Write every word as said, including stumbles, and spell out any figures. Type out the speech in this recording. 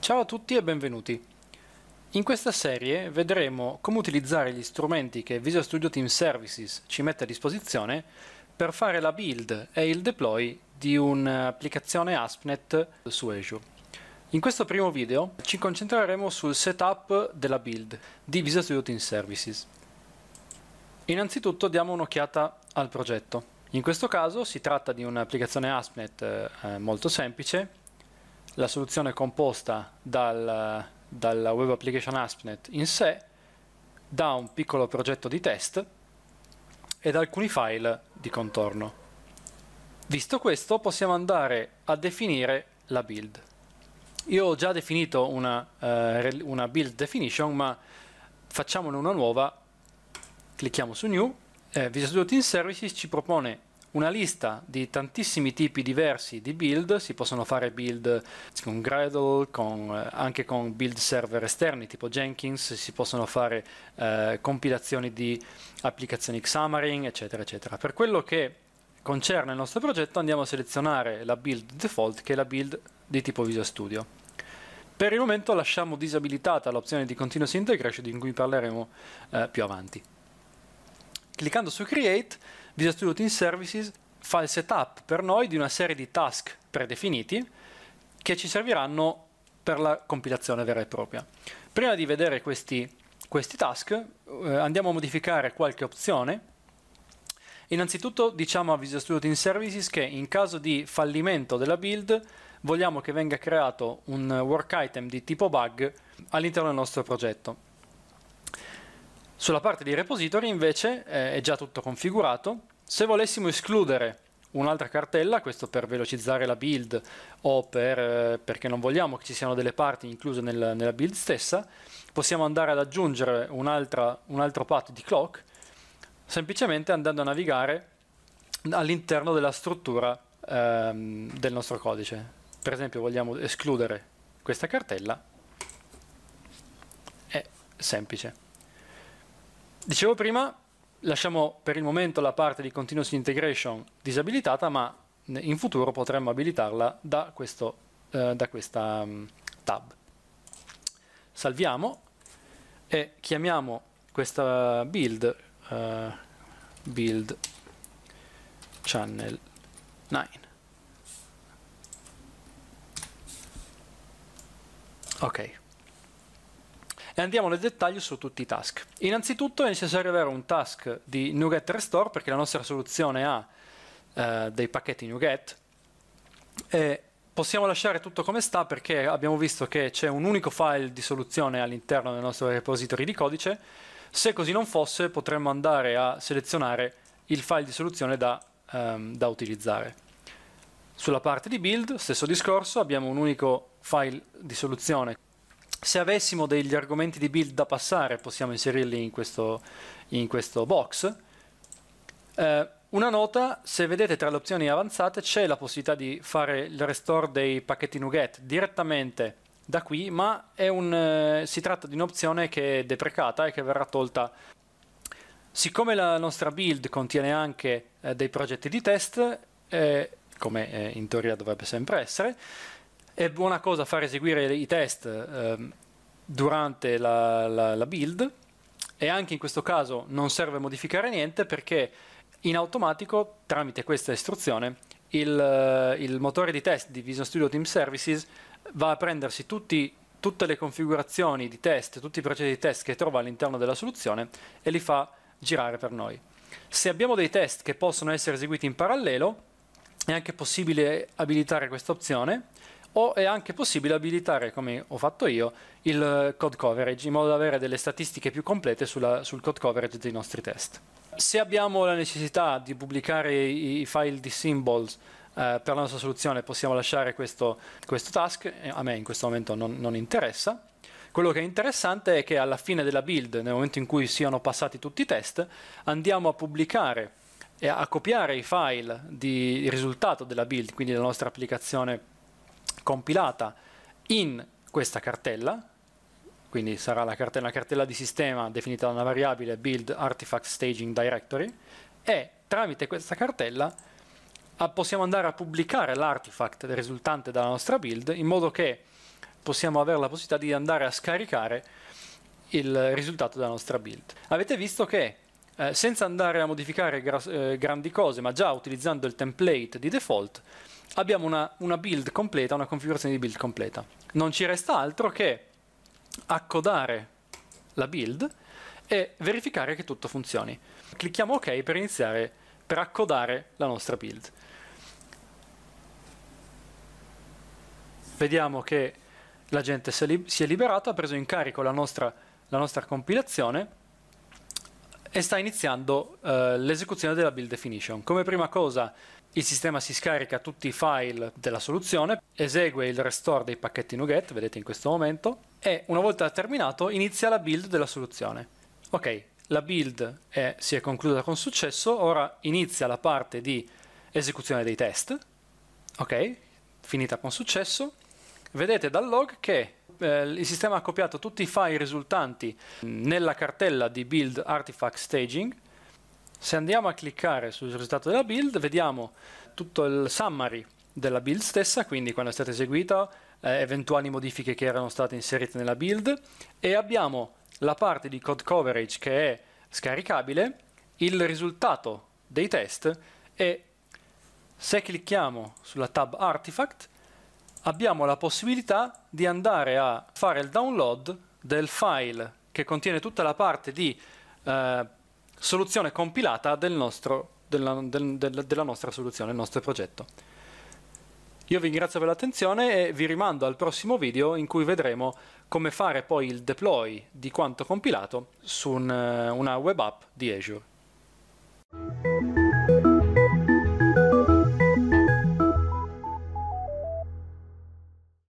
Ciao a tutti e benvenuti. In questa serie vedremo come utilizzare gli strumenti che Visual Studio Team Services ci mette a disposizione per fare la build e il deploy di un'applicazione ASP.NET su Azure. In questo primo video ci concentreremo sul setup della build di Visual Studio Team Services. Innanzitutto diamo un'occhiata al progetto. In questo caso si tratta di un'applicazione ASP.NET eh, molto semplice. La soluzione è composta dal, dalla Web Application ASP.NET in sé, da un piccolo progetto di test e da alcuni file di contorno. Visto questo, possiamo andare a definire la build. Io ho già definito una, uh, una build definition, ma facciamone una nuova. Clicchiamo su New. Eh, Visual Studio Team Services ci propone una lista di tantissimi tipi diversi di build. Si possono fare build con Gradle, con, eh, anche con build server esterni tipo Jenkins, si possono fare eh, compilazioni di applicazioni Xamarin, eccetera, eccetera. Per quello che concerne il nostro progetto andiamo a selezionare la build default, che è la build di tipo Visual Studio. Per il momento lasciamo disabilitata l'opzione di Continuous Integration, di cui parleremo eh, più avanti. Cliccando su Create, Visual Studio Team Services fa il setup per noi di una serie di task predefiniti che ci serviranno per la compilazione vera e propria. Prima di vedere questi, questi task, eh, andiamo a modificare qualche opzione. Innanzitutto diciamo a Visual Studio Team Services che in caso di fallimento della build vogliamo che venga creato un work item di tipo bug all'interno del nostro progetto. Sulla parte di repository invece eh, è già tutto configurato. Se volessimo escludere un'altra cartella, questo per velocizzare la build o per, eh, perché non vogliamo che ci siano delle parti incluse nel, nella build stessa, possiamo andare ad aggiungere un'altra, un altro path di clock semplicemente andando a navigare all'interno della struttura ehm, del nostro codice. Per esempio vogliamo escludere questa cartella, è semplice. Dicevo prima, lasciamo per il momento la parte di Continuous Integration disabilitata, ma in futuro potremmo abilitarla da, questo, eh, da questa um, tab. Salviamo e chiamiamo questa build uh, build channel nove. Ok. E andiamo nel dettaglio su tutti i task. Innanzitutto è necessario avere un task di NuGet Restore, perché la nostra soluzione ha eh, dei pacchetti NuGet, e possiamo lasciare tutto come sta perché abbiamo visto che c'è un unico file di soluzione all'interno del nostro repository di codice. Se così non fosse, potremmo andare a selezionare il file di soluzione da, um, da utilizzare. Sulla parte di build, stesso discorso, abbiamo un unico file di soluzione. Se avessimo degli argomenti di build da passare, possiamo inserirli in questo, in questo box. Eh, una nota: se vedete tra le opzioni avanzate c'è la possibilità di fare il restore dei pacchetti NuGet direttamente da qui, ma è un, eh, si tratta di un'opzione che è deprecata e che verrà tolta. Siccome la nostra build contiene anche eh, dei progetti di test, eh, come eh, in teoria dovrebbe sempre essere, è buona cosa far eseguire i test eh, durante la, la, la build, e anche in questo caso non serve modificare niente perché in automatico, tramite questa istruzione, il, il motore di test di Visual Studio Team Services va a prendersi tutti, tutte le configurazioni di test, tutti i progetti di test che trova all'interno della soluzione e li fa girare per noi. Se abbiamo dei test che possono essere eseguiti in parallelo, è anche possibile abilitare questa opzione, o è anche possibile abilitare, come ho fatto io, il code coverage, in modo da avere delle statistiche più complete sulla, sul code coverage dei nostri test. Se abbiamo la necessità di pubblicare i, i file di symbols eh, per la nostra soluzione, possiamo lasciare questo, questo task. A me in questo momento non, non interessa. Quello che è interessante è che alla fine della build, nel momento in cui siano passati tutti i test, andiamo a pubblicare e a copiare i file di risultato della build, quindi della nostra applicazione compilata, in questa cartella. Quindi sarà la cartella, una cartella di sistema definita da una variabile build artifact staging directory, e tramite questa cartella possiamo andare a pubblicare l'artifact risultante dalla nostra build, in modo che possiamo avere la possibilità di andare a scaricare il risultato della nostra build. Avete visto che eh, senza andare a modificare gra eh, grandi cose, ma già utilizzando il template di default, abbiamo una, una build completa, una configurazione di build completa. Non ci resta altro che accodare la build e verificare che tutto funzioni. Clicchiamo OK per iniziare, per accodare la nostra build. Vediamo che l'agente si è liberato, ha preso in carico la nostra, la nostra compilazione e sta iniziando eh, l'esecuzione della build definition. Come prima cosa il sistema si scarica tutti i file della soluzione, esegue il restore dei pacchetti NuGet, vedete in questo momento, e una volta terminato inizia la build della soluzione. Ok, la build è, si è conclusa con successo, ora inizia la parte di esecuzione dei test. Ok, finita con successo. Vedete dal log che eh, il sistema ha copiato tutti i file risultanti nella cartella di build artifact staging. Se andiamo a cliccare sul risultato della build, vediamo tutto il summary della build stessa, quindi quando è stata eseguita, eh, eventuali modifiche che erano state inserite nella build, e abbiamo la parte di code coverage che è scaricabile, il risultato dei test, e se clicchiamo sulla tab artifact abbiamo la possibilità di andare a fare il download del file che contiene tutta la parte di eh, soluzione compilata del nostro, della, del, del, della nostra soluzione, il nostro progetto. Io vi ringrazio per l'attenzione e vi rimando al prossimo video in cui vedremo come fare poi il deploy di quanto compilato su un, una web app di Azure.